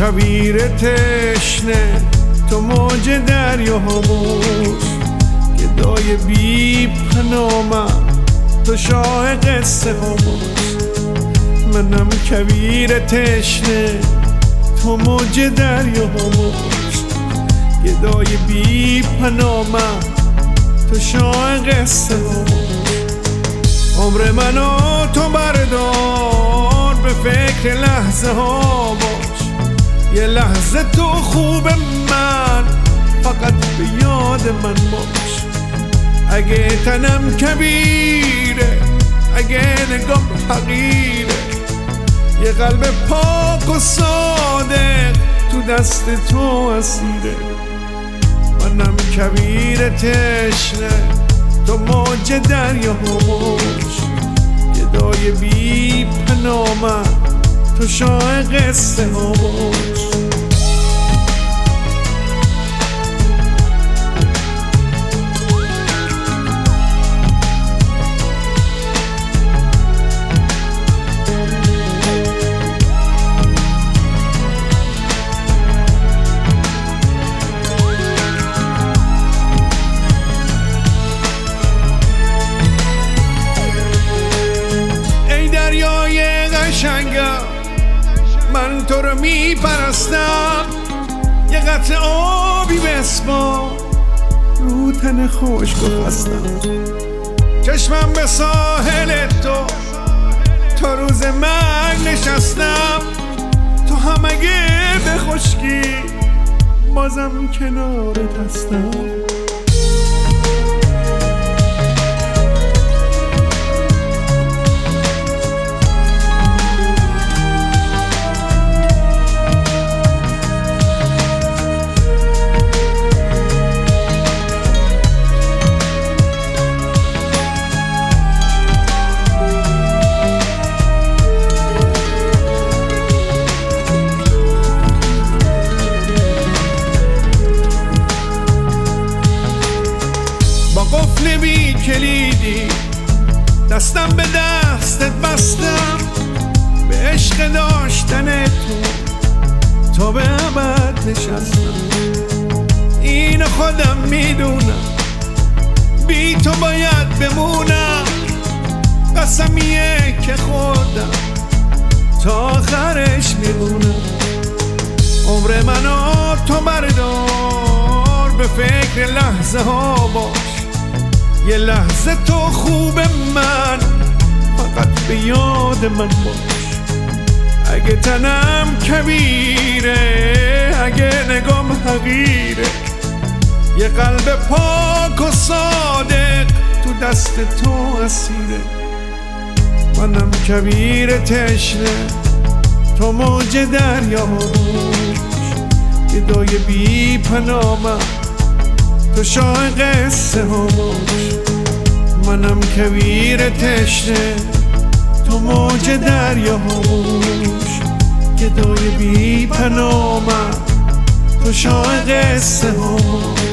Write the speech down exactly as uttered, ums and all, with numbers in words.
کویر تشنه، تو موج دریا هموش، گدای بی پنامم، تو شاه قصه هموش. منم کویر تشنه، تو موج دریا هموش، گدای بی پنامم، تو شاه قصه هموش. عمر منو تو بردار، به فکر لحظه ها باش، یه لحظه تو خوب من، فقط به یاد من باش. اگه تنم کبیره، اگه نگام حقیره، یه قلب پاک و صادق تو دست تو اسیره. منم کویر تشنه، تو موج دریا هموش، گدای بی پنامم، تو شاه قصه هموش. من تو رو می پرستم، یه قطره آبی بسپار رو تن خشک و خستم. چشمم به ساحل تو، تا روز مرگ نشستم. تو هم اگه به خشکی، بازم کنارت هستم. قفل بی کلیدی دستم به دستت بستم، به عشق داشتن تو تا به ابد نشستم. اینو خودم میدونم، بی تو باید بمونم. قسمیه که خودم تا آخرش میمونم. عمر منو تو بردار، به فکر لحظه ها باش، یه لحظه تو خوب من، فقط به یاد من باش. اگه تنم کبیره، اگه نگام حقیره، یه قلب پاک و صادق تو دست تو اسیره. منم کویر تشنه، تو موج دریا هموش، گدای بی پنامم، تو شاه قصه هموش. منم کویر تشنه، تو موج دریا هموش، گدای بی پنامم، تو شاه قصه هموش.